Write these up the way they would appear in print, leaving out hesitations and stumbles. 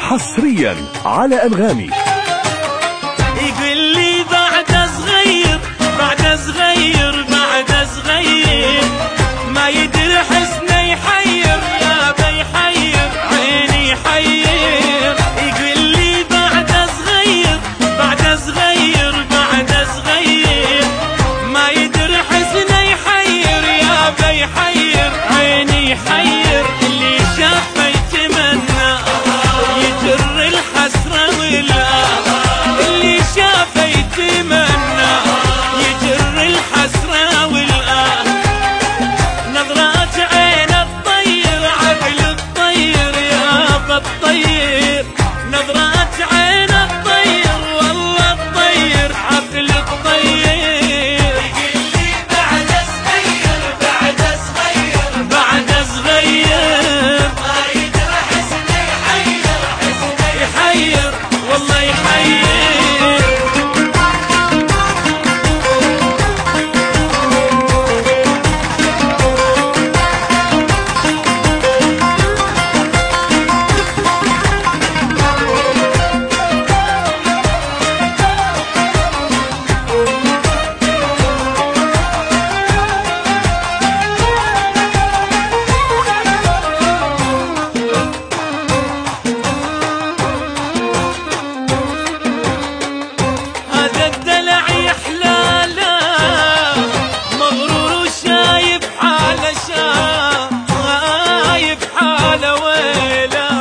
حصريا على أنغامي. يقول لي بعد صغير بعد صغير بعد صغير ما يدري حسنه يحير يا بيحير عيني يحير. يقول لي بعد صغير بعد صغير بعد صغير ما يدري حسنه يحير يا بيحير عيني يحير. اللي شافه يتمنى يجر الحسرة ولا اللي شافه يتمنى يجر الحسرة والآه. نظرات عين الطير عقل الطير يا الطير. نظرات عين الطير والله الطير عقل الطير. يقول لي بعد صغير بعد صغير بعد صغير ما يدري حسنه يحير حسنه يحير والله يحير. هذا الدلع يحلاله مغرور وشايف حاله شايف حاله ويله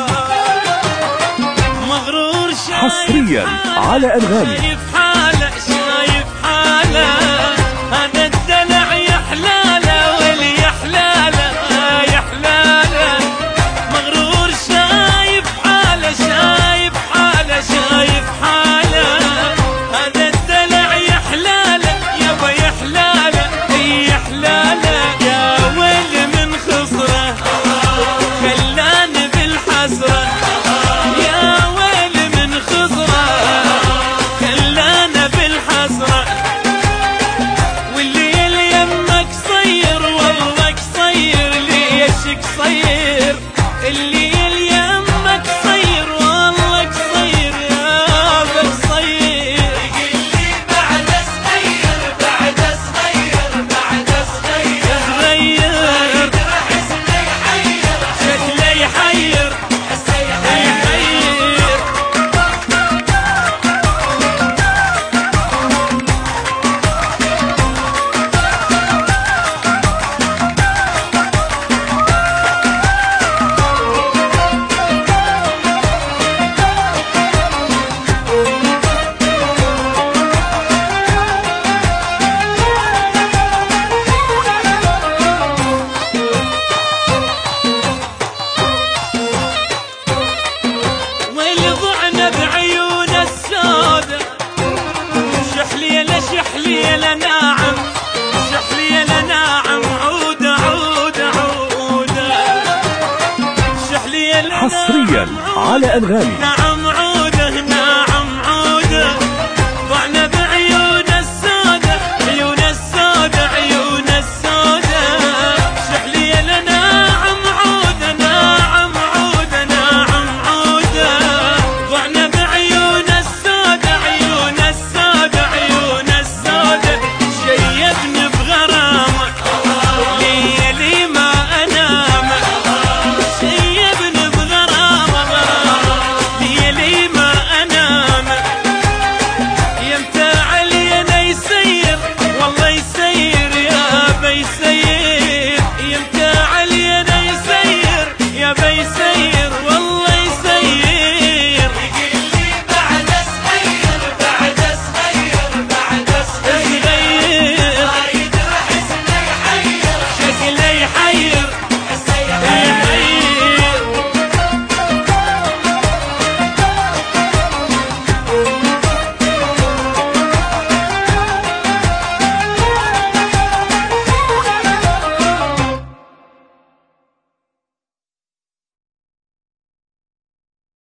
مغرور حصريا على أنغامي. شايف حاله شايف حاله. هذا الدلع يحلاله واللي يحلاله يحلاله مغرور شايف حاله شايف حاله شايف حاله. هذا الدلع يحلاله يابا يحلاله يحلاله. يا ويل من خسره خلاني بالحسره يا ويل من خسره خلانا بالحسره. والليل يمك صير والله قصير ليش قصير. الليل يمك صير والله قصير يابا قصير. يقول لي بعد صغير بعد صغير بعد صغير صغير حسنه يحير شكله يحير حسنه يحير. والضعنا بعيون السودة شحليلة شحليلة ناعم شحليلة ناعم عودة عودة عودة شحليلة حصريا على أنغامي. ناعم